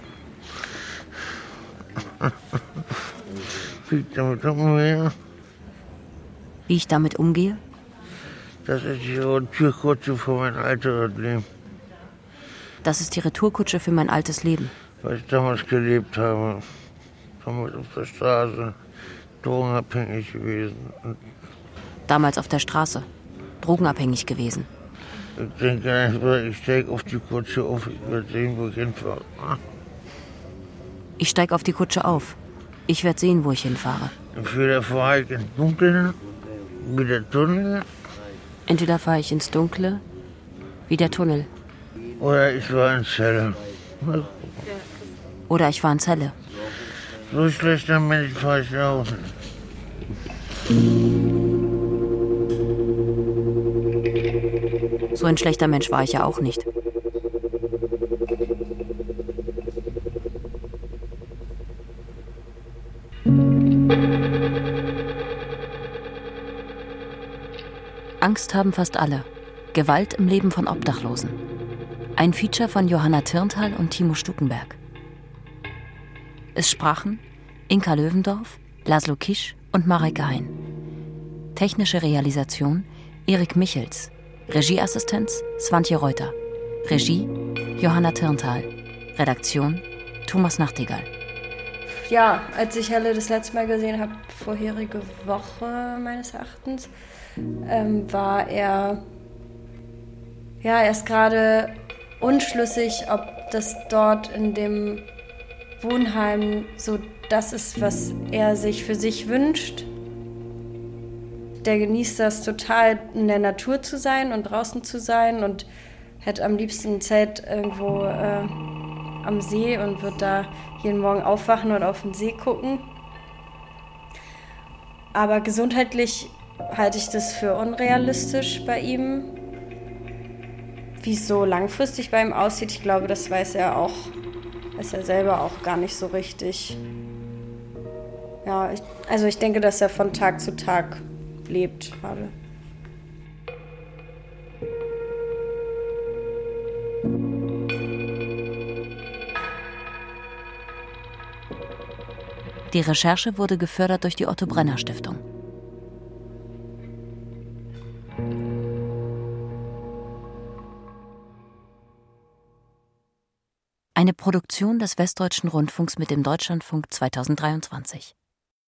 Speaker 8: Wie ich damit umgehe?
Speaker 7: Wie ich damit umgehe?
Speaker 8: Das ist die Retourkutsche für mein altes Leben.
Speaker 7: Das ist die Retourkutsche für mein altes Leben.
Speaker 8: Weil ich damals gelebt habe. Damals auf der Straße. Drogenabhängig gewesen. Und
Speaker 7: damals auf der Straße. Drogenabhängig gewesen.
Speaker 8: ich denke einfach, ich steige auf die Kutsche auf. Ich werde sehen, wo ich hinfahre.
Speaker 7: Ich steige auf die Kutsche auf. Ich werde sehen, wo ich hinfahre.
Speaker 8: Entweder fahre ich ins Dunkle, wie der Tunnel.
Speaker 7: Entweder fahre ich ins Dunkle, wie der Tunnel.
Speaker 8: Oder ich fahre ins Zelle.
Speaker 7: Oder ich fahre ins Zelle.
Speaker 8: So schlechter Mensch fahre ich auch nicht.
Speaker 7: So ein schlechter Mensch war ich ja auch nicht. Angst haben fast alle. Gewalt im Leben von Obdachlosen. Ein Feature von Johanna Tirntal und Timo Stuckenberg. Es sprachen Inka Löwendorf, Laszlo Kisch und Mareike Hein. Technische Realisation Erik Michels. Regieassistenz Swantje Reuter. Regie Johanna Tirntal. Redaktion Thomas Nachtigall.
Speaker 4: Ja, als ich Helle das letzte Mal gesehen habe, vorherige Woche meines Erachtens, ähm, war er, ja, er ist gerade unschlüssig, ob das dort in dem Wohnheim so das ist, was er sich für sich wünscht. Der genießt das total, in der Natur zu sein und draußen zu sein und hätte am liebsten ein Zelt irgendwo äh, am See und wird da jeden Morgen aufwachen und auf den See gucken. Aber gesundheitlich halte ich das für unrealistisch bei ihm. Wie es so langfristig bei ihm aussieht, ich glaube, das weiß er auch, weiß er selber auch gar nicht so richtig. Ja, ich, also ich denke, dass er von Tag zu Tag lebt gerade.
Speaker 7: Die Recherche wurde gefördert durch die Otto Brenner Stiftung. Eine Produktion des Westdeutschen Rundfunks mit dem Deutschlandfunk zweitausenddreiundzwanzig.